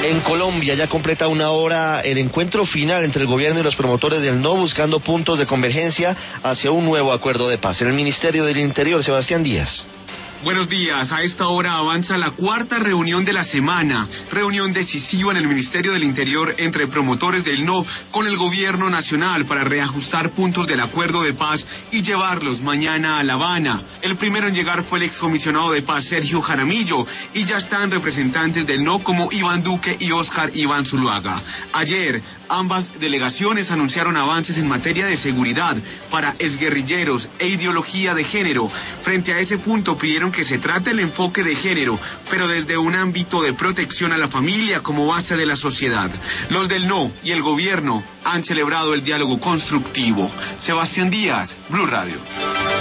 En Colombia ya completa una hora el encuentro final entre el gobierno y los promotores del no, buscando puntos de convergencia hacia un nuevo acuerdo de paz. En el Ministerio del Interior, Sebastián Díaz. Buenos días. A esta hora avanza la cuarta reunión de la semana, reunión decisiva en el Ministerio del Interior entre promotores del no con el gobierno nacional para reajustar puntos del acuerdo de paz y llevarlos mañana a La Habana. El primero en llegar fue el excomisionado de paz Sergio Jaramillo y ya están representantes del no como Iván Duque y Óscar Iván Zuluaga. Ayer, ambas delegaciones anunciaron avances en materia de seguridad para exguerrilleros e ideología de género. Frente a ese punto pidieron que se trate el enfoque de género, pero desde un ámbito de protección a la familia como base de la sociedad. Los del no y el gobierno han celebrado el diálogo constructivo. Sebastián Díaz, Blue Radio.